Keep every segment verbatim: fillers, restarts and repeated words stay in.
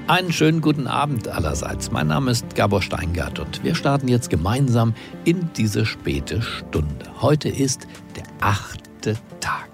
Einen schönen guten Abend allerseits. Mein Name ist Gabor Steingart und wir starten jetzt gemeinsam in diese späte Stunde. Heute ist der achte Tag.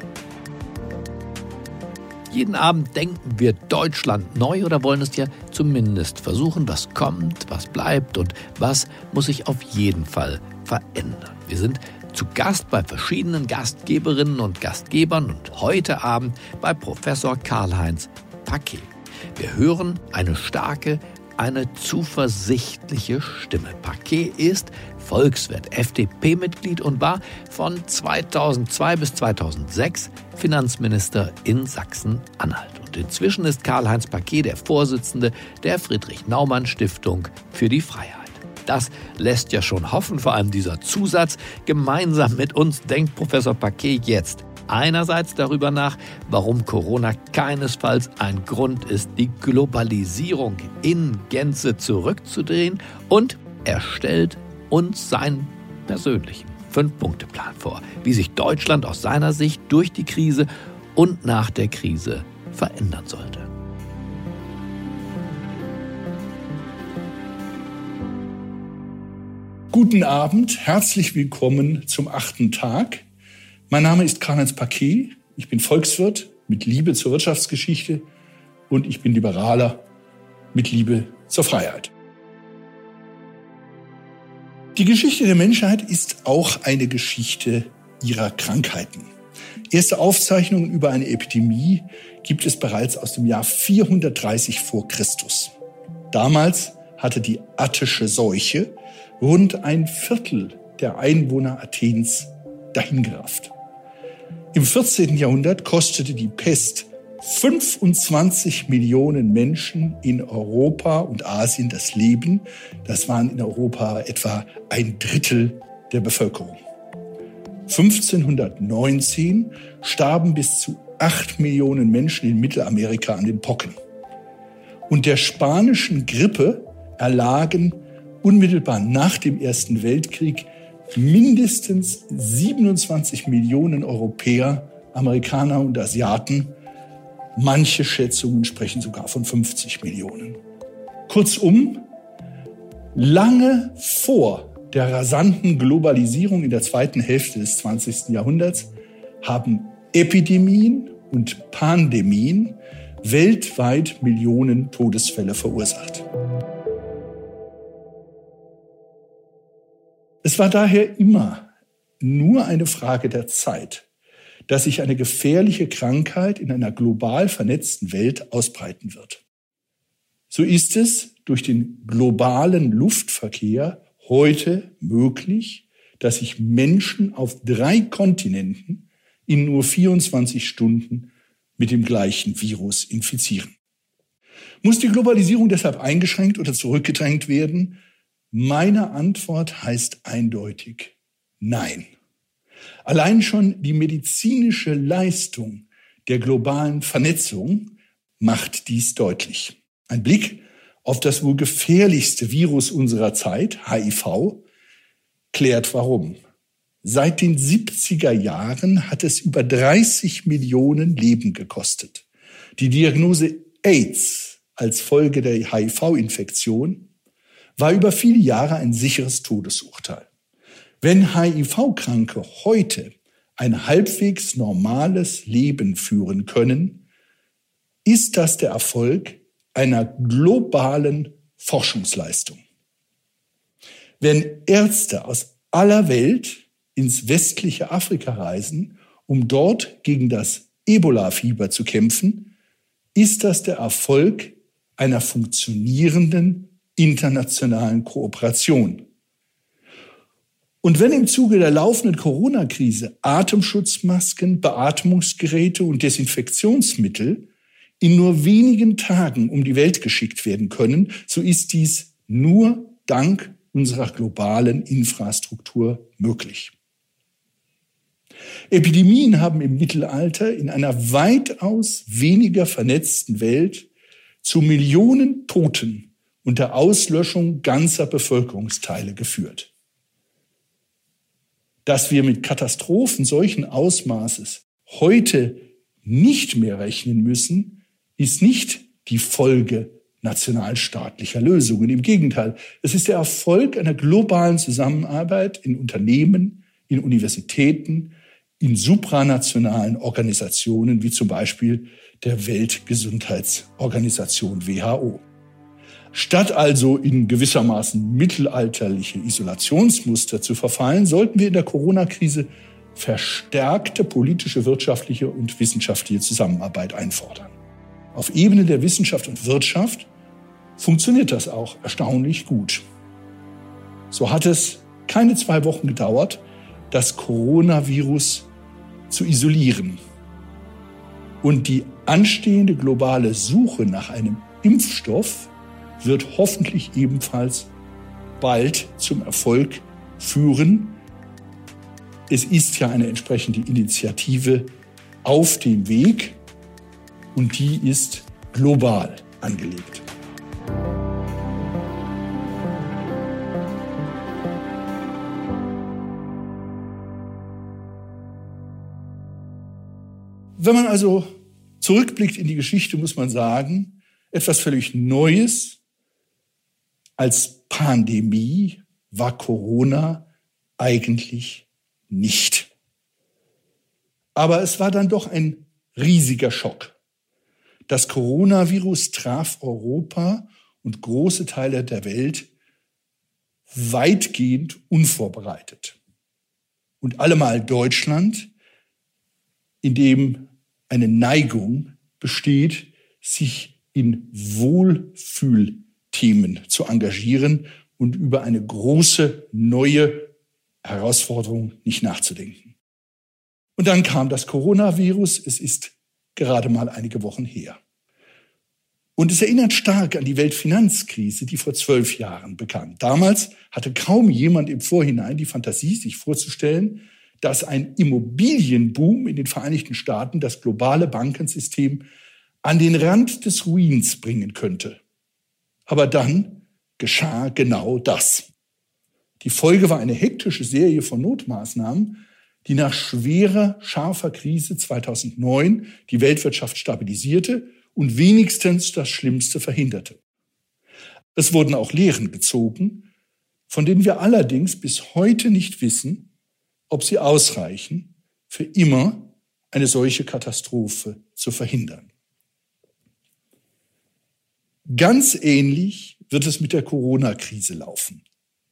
Jeden Abend denken wir Deutschland neu oder wollen es ja zumindest versuchen, was kommt, was bleibt und was muss sich auf jeden Fall verändern. Wir sind zu Gast bei verschiedenen Gastgeberinnen und Gastgebern und heute Abend bei Professor Karl-Heinz Paquet. Wir hören eine starke, eine zuversichtliche Stimme. Paquet ist Volkswirt, F D P-Mitglied und war von zweitausendzwei bis zweitausendsechs Finanzminister in Sachsen-Anhalt. Und inzwischen ist Karl-Heinz Paquet der Vorsitzende der Friedrich-Naumann-Stiftung für die Freiheit. Das lässt ja schon hoffen, vor allem dieser Zusatz. Gemeinsam mit uns denkt Professor Paquet jetzt einerseits darüber nach, warum Corona keinesfalls ein Grund ist, die Globalisierung in Gänze zurückzudrehen, und er stellt uns seinen persönlichen Fünf-Punkte-Plan vor, wie sich Deutschland aus seiner Sicht durch die Krise und nach der Krise verändern sollte. Guten Abend, herzlich willkommen zum achten Tag. Mein Name ist Karl-Heinz Paquet, ich bin Volkswirt mit Liebe zur Wirtschaftsgeschichte und ich bin Liberaler mit Liebe zur Freiheit. Die Geschichte der Menschheit ist auch eine Geschichte ihrer Krankheiten. Erste Aufzeichnungen über eine Epidemie gibt es bereits aus dem Jahr vierhundertdreißig vor Christus. Damals hatte die attische Seuche rund ein Viertel der Einwohner Athens dahingerafft. Im vierzehnten Jahrhundert kostete die Pest fünfundzwanzig Millionen Menschen in Europa und Asien das Leben. Das waren in Europa etwa ein Drittel der Bevölkerung. fünfzehnhundertneunzehn starben bis zu acht Millionen Menschen in Mittelamerika an den Pocken. Und der spanischen Grippe erlagen unmittelbar nach dem Ersten Weltkrieg mindestens siebenundzwanzig Millionen Europäer, Amerikaner und Asiaten. Manche Schätzungen sprechen sogar von fünfzig Millionen. Kurzum, lange vor der rasanten Globalisierung in der zweiten Hälfte des zwanzigsten Jahrhunderts haben Epidemien und Pandemien weltweit Millionen Todesfälle verursacht. Es war daher immer nur eine Frage der Zeit, dass sich eine gefährliche Krankheit in einer global vernetzten Welt ausbreiten wird. So ist es durch den globalen Luftverkehr heute möglich, dass sich Menschen auf drei Kontinenten in nur vierundzwanzig Stunden mit dem gleichen Virus infizieren. Muss die Globalisierung deshalb eingeschränkt oder zurückgedrängt werden? Meine Antwort heißt eindeutig nein. Allein schon die medizinische Leistung der globalen Vernetzung macht dies deutlich. Ein Blick auf das wohl gefährlichste Virus unserer Zeit, H I V, klärt warum. Seit den siebziger Jahren hat es über dreißig Millionen Leben gekostet. Die Diagnose AIDS als Folge der H I V-Infektion war über viele Jahre ein sicheres Todesurteil. Wenn H I V-Kranke heute ein halbwegs normales Leben führen können, ist das der Erfolg einer globalen Forschungsleistung. Wenn Ärzte aus aller Welt ins westliche Afrika reisen, um dort gegen das Ebola-Fieber zu kämpfen, ist das der Erfolg einer funktionierenden internationalen Kooperation. Und wenn im Zuge der laufenden Corona-Krise Atemschutzmasken, Beatmungsgeräte und Desinfektionsmittel in nur wenigen Tagen um die Welt geschickt werden können, so ist dies nur dank unserer globalen Infrastruktur möglich. Epidemien haben im Mittelalter in einer weitaus weniger vernetzten Welt zu Millionen Toten und der Auslöschung ganzer Bevölkerungsteile geführt. Dass wir mit Katastrophen solchen Ausmaßes heute nicht mehr rechnen müssen, ist nicht die Folge nationalstaatlicher Lösungen. Im Gegenteil, es ist der Erfolg einer globalen Zusammenarbeit in Unternehmen, in Universitäten, in supranationalen Organisationen wie zum Beispiel der Weltgesundheitsorganisation W H O. Statt also in gewissermaßen mittelalterliche Isolationsmuster zu verfallen, sollten wir in der Corona-Krise verstärkte politische, wirtschaftliche und wissenschaftliche Zusammenarbeit einfordern. Auf Ebene der Wissenschaft und Wirtschaft funktioniert das auch erstaunlich gut. So hat es keine zwei Wochen gedauert, das Coronavirus zu isolieren. Und die anstehende globale Suche nach einem Impfstoff wird hoffentlich ebenfalls bald zum Erfolg führen. Es ist ja eine entsprechende Initiative auf dem Weg und die ist global angelegt. Wenn man also zurückblickt in die Geschichte, muss man sagen, etwas völlig Neues als Pandemie war Corona eigentlich nicht. Aber es war dann doch ein riesiger Schock. Das Coronavirus traf Europa und große Teile der Welt weitgehend unvorbereitet. Und allemal Deutschland, in dem eine Neigung besteht, sich in Wohlfühlthemen zu engagieren und über eine große neue Herausforderung nicht nachzudenken. Und dann kam das Coronavirus. Es ist gerade mal einige Wochen her. Und es erinnert stark an die Weltfinanzkrise, die vor zwölf Jahren begann. Damals hatte kaum jemand im Vorhinein die Fantasie, sich vorzustellen, dass ein Immobilienboom in den Vereinigten Staaten das globale Bankensystem an den Rand des Ruins bringen könnte. Aber dann geschah genau das. Die Folge war eine hektische Serie von Notmaßnahmen, die nach schwerer, scharfer Krise zweitausendneun die Weltwirtschaft stabilisierte und wenigstens das Schlimmste verhinderte. Es wurden auch Lehren gezogen, von denen wir allerdings bis heute nicht wissen, ob sie ausreichen, für immer eine solche Katastrophe zu verhindern. Ganz ähnlich wird es mit der Corona-Krise laufen.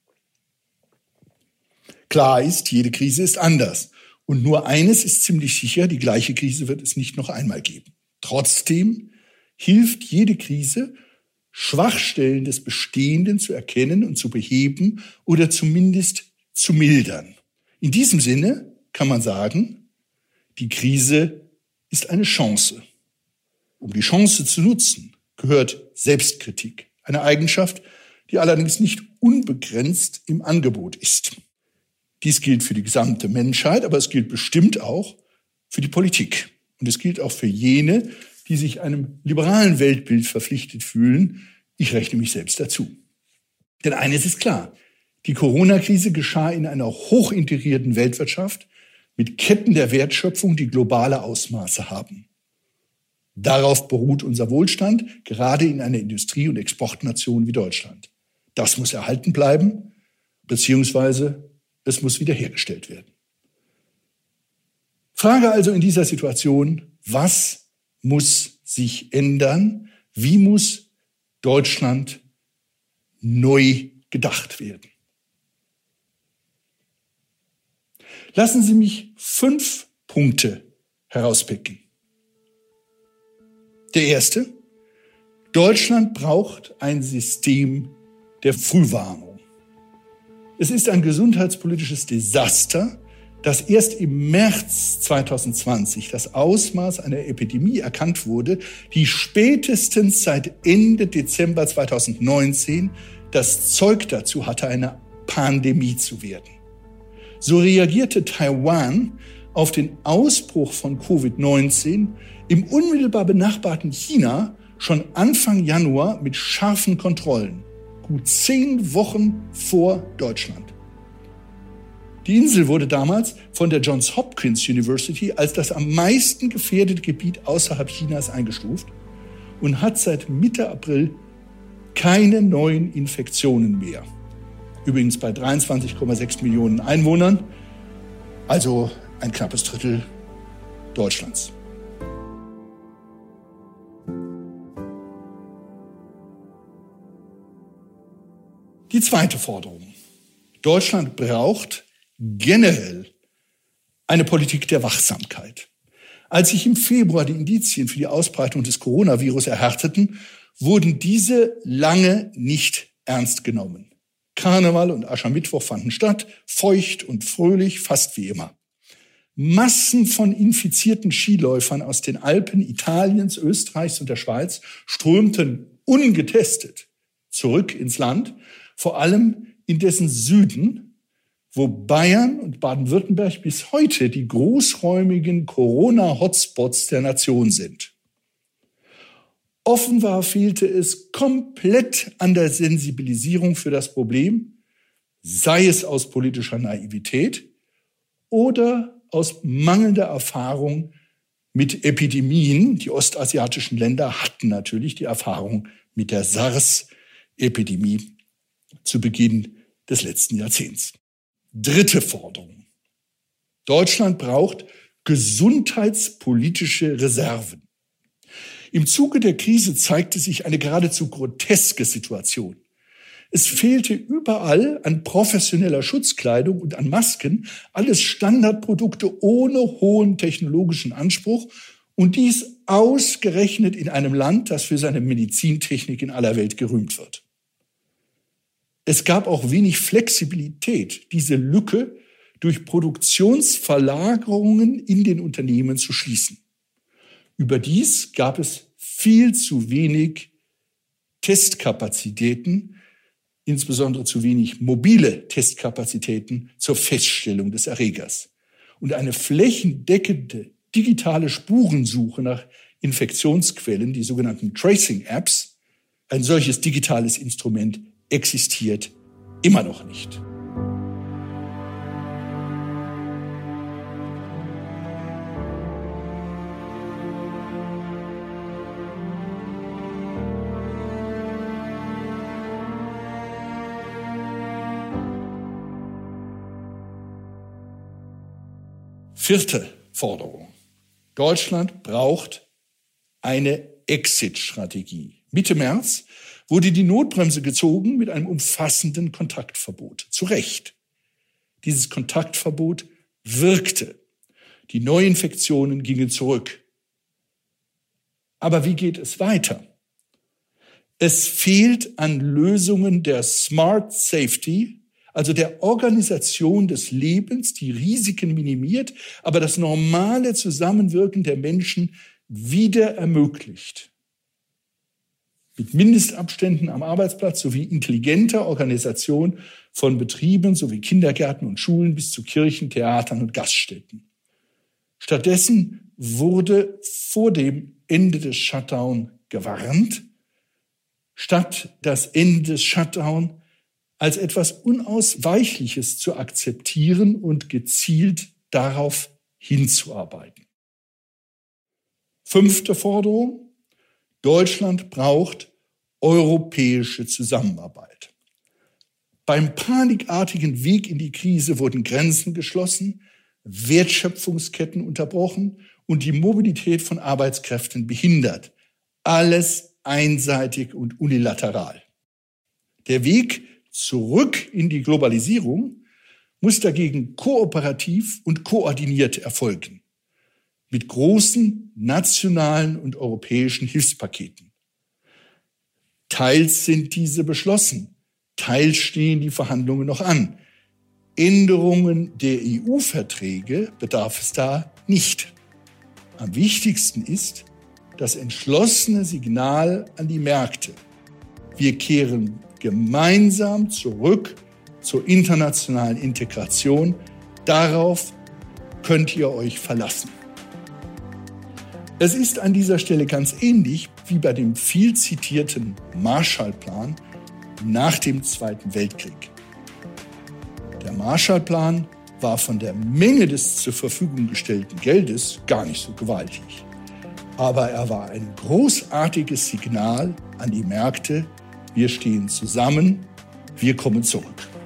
Klar ist, jede Krise ist anders. Und nur eines ist ziemlich sicher, die gleiche Krise wird es nicht noch einmal geben. Trotzdem hilft jede Krise, Schwachstellen des Bestehenden zu erkennen und zu beheben oder zumindest zu mildern. In diesem Sinne kann man sagen, die Krise ist eine Chance. Um die Chance zu nutzen, gehört Selbstkritik, eine Eigenschaft, die allerdings nicht unbegrenzt im Angebot ist. Dies gilt für die gesamte Menschheit, aber es gilt bestimmt auch für die Politik. Und es gilt auch für jene, die sich einem liberalen Weltbild verpflichtet fühlen. Ich rechne mich selbst dazu. Denn eines ist klar, die Corona-Krise geschah in einer hochintegrierten Weltwirtschaft mit Ketten der Wertschöpfung, die globale Ausmaße haben. Darauf beruht unser Wohlstand, gerade in einer Industrie- und Exportnation wie Deutschland. Das muss erhalten bleiben, beziehungsweise es muss wiederhergestellt werden. Frage also in dieser Situation, was muss sich ändern? Wie muss Deutschland neu gedacht werden? Lassen Sie mich fünf Punkte herauspicken. Der erste: Deutschland braucht ein System der Frühwarnung. Es ist ein gesundheitspolitisches Desaster, dass erst im März zweitausendzwanzig das Ausmaß einer Epidemie erkannt wurde, die spätestens seit Ende Dezember zweitausendneunzehn das Zeug dazu hatte, eine Pandemie zu werden. So reagierte Taiwan auf den Ausbruch von Covid neunzehn im unmittelbar benachbarten China schon Anfang Januar mit scharfen Kontrollen, gut zehn Wochen vor Deutschland. Die Insel wurde damals von der Johns Hopkins University als das am meisten gefährdete Gebiet außerhalb Chinas eingestuft und hat seit Mitte April keine neuen Infektionen mehr. Übrigens bei dreiundzwanzig Komma sechs Millionen Einwohnern, also ein knappes Drittel Deutschlands. Die zweite Forderung. Deutschland braucht generell eine Politik der Wachsamkeit. Als sich im Februar die Indizien für die Ausbreitung des Coronavirus erhärteten, wurden diese lange nicht ernst genommen. Karneval und Aschermittwoch fanden statt, feucht und fröhlich, fast wie immer. Massen von infizierten Skiläufern aus den Alpen Italiens, Österreichs und der Schweiz strömten ungetestet zurück ins Land, vor allem in dessen Süden, wo Bayern und Baden-Württemberg bis heute die großräumigen Corona-Hotspots der Nation sind. Offenbar fehlte es komplett an der Sensibilisierung für das Problem, sei es aus politischer Naivität oder aus mangelnder Erfahrung mit Epidemien. Die ostasiatischen Länder hatten natürlich die Erfahrung mit der SARS-Epidemie zu Beginn des letzten Jahrzehnts. Dritte Forderung. Deutschland braucht gesundheitspolitische Reserven. Im Zuge der Krise zeigte sich eine geradezu groteske Situation. Es fehlte überall an professioneller Schutzkleidung und an Masken, alles Standardprodukte ohne hohen technologischen Anspruch und dies ausgerechnet in einem Land, das für seine Medizintechnik in aller Welt gerühmt wird. Es gab auch wenig Flexibilität, diese Lücke durch Produktionsverlagerungen in den Unternehmen zu schließen. Überdies gab es viel zu wenig Testkapazitäten, insbesondere zu wenig mobile Testkapazitäten zur Feststellung des Erregers. Und eine flächendeckende digitale Spurensuche nach Infektionsquellen, die sogenannten Tracing-Apps, ein solches digitales Instrument existiert immer noch nicht. Vierte Forderung. Deutschland braucht eine Exit-Strategie. Mitte März wurde die Notbremse gezogen mit einem umfassenden Kontaktverbot. Zu Recht. Dieses Kontaktverbot wirkte. Die Neuinfektionen gingen zurück. Aber wie geht es weiter? Es fehlt an Lösungen der Smart Safety, also der Organisation des Lebens, die Risiken minimiert, aber das normale Zusammenwirken der Menschen wieder ermöglicht. Mit Mindestabständen am Arbeitsplatz sowie intelligenter Organisation von Betrieben sowie Kindergärten und Schulen bis zu Kirchen, Theatern und Gaststätten. Stattdessen wurde vor dem Ende des Shutdown gewarnt, statt das Ende des Shutdown als etwas Unausweichliches zu akzeptieren und gezielt darauf hinzuarbeiten. Fünfte Forderung. Deutschland braucht europäische Zusammenarbeit. Beim panikartigen Weg in die Krise wurden Grenzen geschlossen, Wertschöpfungsketten unterbrochen und die Mobilität von Arbeitskräften behindert. Alles einseitig und unilateral. Der Weg zurück in die Globalisierung muss dagegen kooperativ und koordiniert erfolgen. Mit großen nationalen und europäischen Hilfspaketen. Teils sind diese beschlossen, teils stehen die Verhandlungen noch an. Änderungen der E U-Verträge bedarf es da nicht. Am wichtigsten ist das entschlossene Signal an die Märkte. Wir kehren gemeinsam zurück zur internationalen Integration. Darauf könnt ihr euch verlassen. Es ist an dieser Stelle ganz ähnlich wie bei dem viel zitierten Marshallplan nach dem Zweiten Weltkrieg. Der Marshallplan war von der Menge des zur Verfügung gestellten Geldes gar nicht so gewaltig. Aber er war ein großartiges Signal an die Märkte, wir stehen zusammen, wir kommen zurück.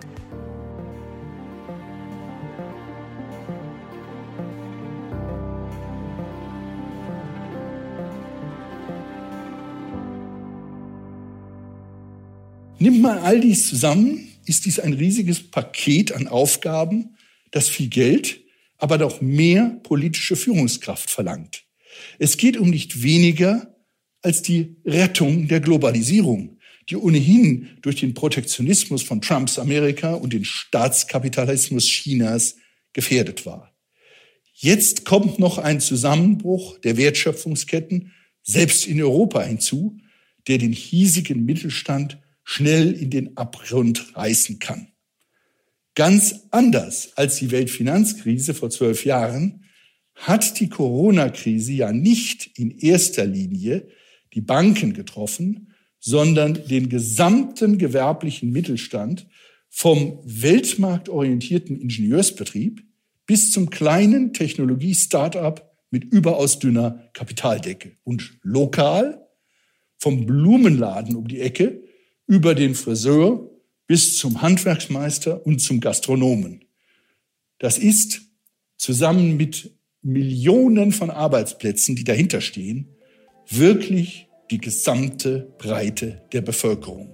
Nimmt man all dies zusammen, ist dies ein riesiges Paket an Aufgaben, das viel Geld, aber noch mehr politische Führungskraft verlangt. Es geht um nicht weniger als die Rettung der Globalisierung, die ohnehin durch den Protektionismus von Trumps Amerika und den Staatskapitalismus Chinas gefährdet war. Jetzt kommt noch ein Zusammenbruch der Wertschöpfungsketten, selbst in Europa hinzu, der den hiesigen Mittelstand schnell in den Abgrund reißen kann. Ganz anders als die Weltfinanzkrise vor zwölf Jahren hat die Corona-Krise ja nicht in erster Linie die Banken getroffen, sondern den gesamten gewerblichen Mittelstand vom weltmarktorientierten Ingenieursbetrieb bis zum kleinen Technologie-Start-up mit überaus dünner Kapitaldecke und lokal vom Blumenladen um die Ecke über den Friseur bis zum Handwerksmeister und zum Gastronomen. Das ist zusammen mit Millionen von Arbeitsplätzen, die dahinter stehen, wirklich die gesamte Breite der Bevölkerung.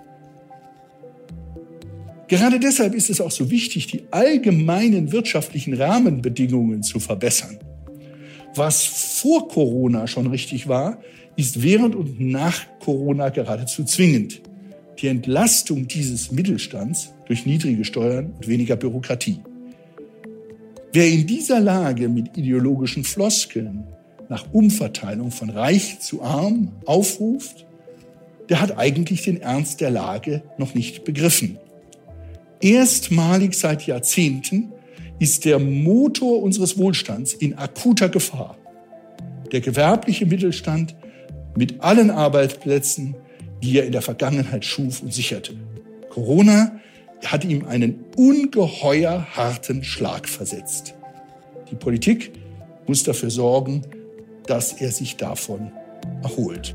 Gerade deshalb ist es auch so wichtig, die allgemeinen wirtschaftlichen Rahmenbedingungen zu verbessern. Was vor Corona schon richtig war, ist während und nach Corona geradezu zwingend. Die Entlastung dieses Mittelstands durch niedrige Steuern und weniger Bürokratie. Wer in dieser Lage mit ideologischen Floskeln nach Umverteilung von reich zu arm aufruft, der hat eigentlich den Ernst der Lage noch nicht begriffen. Erstmalig seit Jahrzehnten ist der Motor unseres Wohlstands in akuter Gefahr. Der gewerbliche Mittelstand mit allen Arbeitsplätzen, die er in der Vergangenheit schuf und sicherte. Corona hat ihm einen ungeheuer harten Schlag versetzt. Die Politik muss dafür sorgen, dass er sich davon erholt.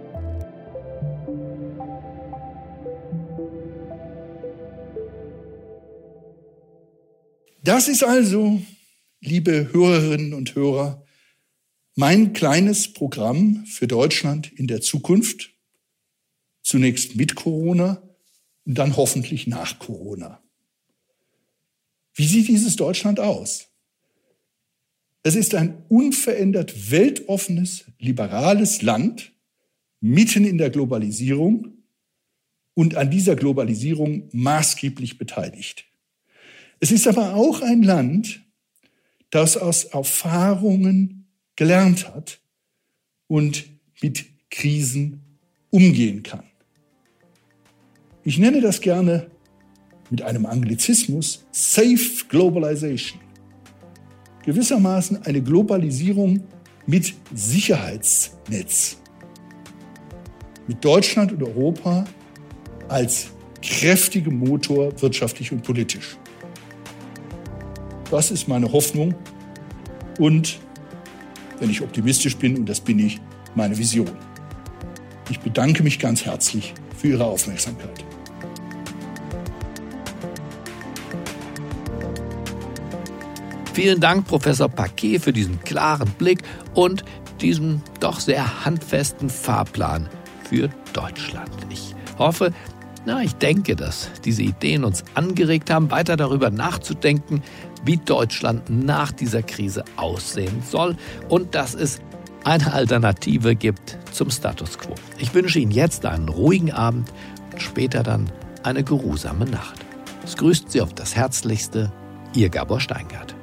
Das ist also, liebe Hörerinnen und Hörer, mein kleines Programm für Deutschland in der Zukunft. Zunächst mit Corona und dann hoffentlich nach Corona. Wie sieht dieses Deutschland aus? Es ist ein unverändert weltoffenes, liberales Land, mitten in der Globalisierung und an dieser Globalisierung maßgeblich beteiligt. Es ist aber auch ein Land, das aus Erfahrungen gelernt hat und mit Krisen umgehen kann. Ich nenne das gerne mit einem Anglizismus Safe Globalization. Gewissermaßen eine Globalisierung mit Sicherheitsnetz. Mit Deutschland und Europa als kräftigem Motor wirtschaftlich und politisch. Das ist meine Hoffnung und, wenn ich optimistisch bin, und das bin ich, meine Vision. Ich bedanke mich ganz herzlich für Ihre Aufmerksamkeit. Vielen Dank, Professor Paquet, für diesen klaren Blick und diesen doch sehr handfesten Fahrplan für Deutschland. Ich hoffe, na, ich denke, dass diese Ideen uns angeregt haben, weiter darüber nachzudenken, wie Deutschland nach dieser Krise aussehen soll und dass es eine Alternative gibt zum Status quo. Ich wünsche Ihnen jetzt einen ruhigen Abend und später dann eine geruhsame Nacht. Es grüßt Sie auf das Herzlichste, Ihr Gabor Steingart.